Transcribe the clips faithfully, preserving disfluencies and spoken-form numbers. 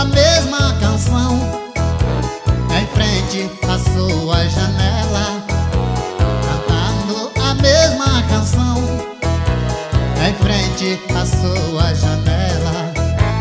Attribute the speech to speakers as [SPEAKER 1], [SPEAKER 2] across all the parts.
[SPEAKER 1] a mesma canção em frente à sua janela, cantando a mesma canção em frente à sua janela.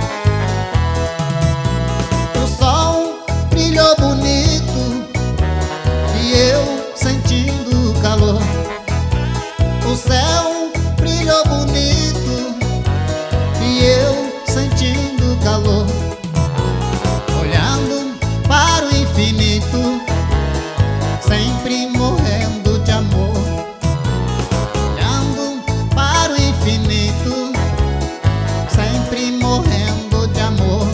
[SPEAKER 1] O sol brilhou bonito e eu sentindo calor. O céu brilhou bonito e eu sentindo calor. Olhando para o infinito, sempre morrendo de amor. Olhando para o infinito, sempre morrendo de amor.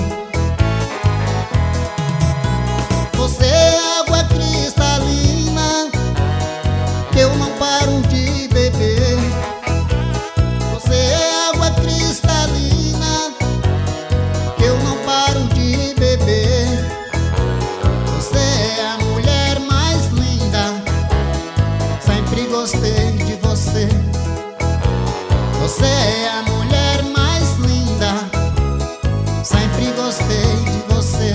[SPEAKER 1] Você é água cristalina que eu não paro de beber. Você é água cristalina que eu não paro de beber. Você é a mulher mais linda, sempre gostei de você. Você é a mulher mais linda, sempre gostei de você.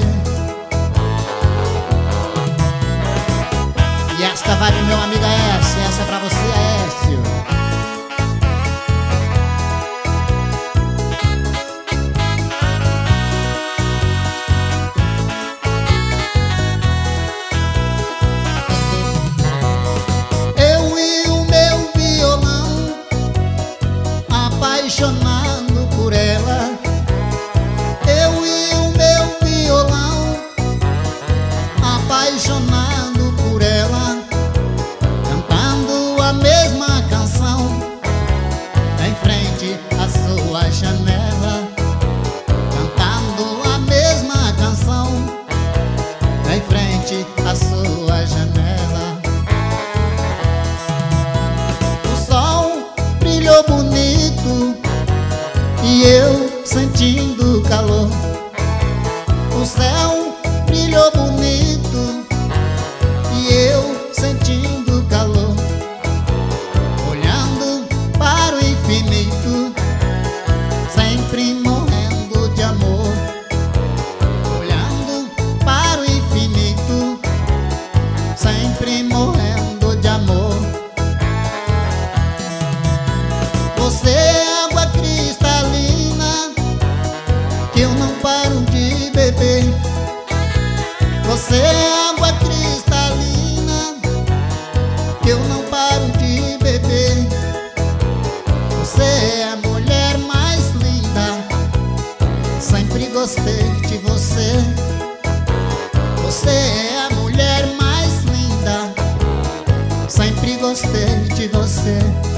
[SPEAKER 1] E esta vai pro meu amigo Aécio, essa é pra você, Aécio. Eu e o meu violão, apaixonado por ela. Eu e o meu violão, apaixonado por ela, cantando a mesma canção em frente à sua janela, cantando a mesma canção em frente à sua janela. O sol brilhou bonito e eu sentindo calor. O céu brilhou bonito e eu sentindo calor. Olhando para o infinito, sempre morrendo de amor. Olhando para o infinito, sempre morrendo de amor. Você é água cristalina que eu não paro de beber. Você é água cristalina que eu não paro de beber. Você é a mulher mais linda, sempre gostei de você. Você é a mulher mais linda, sempre gostei de você.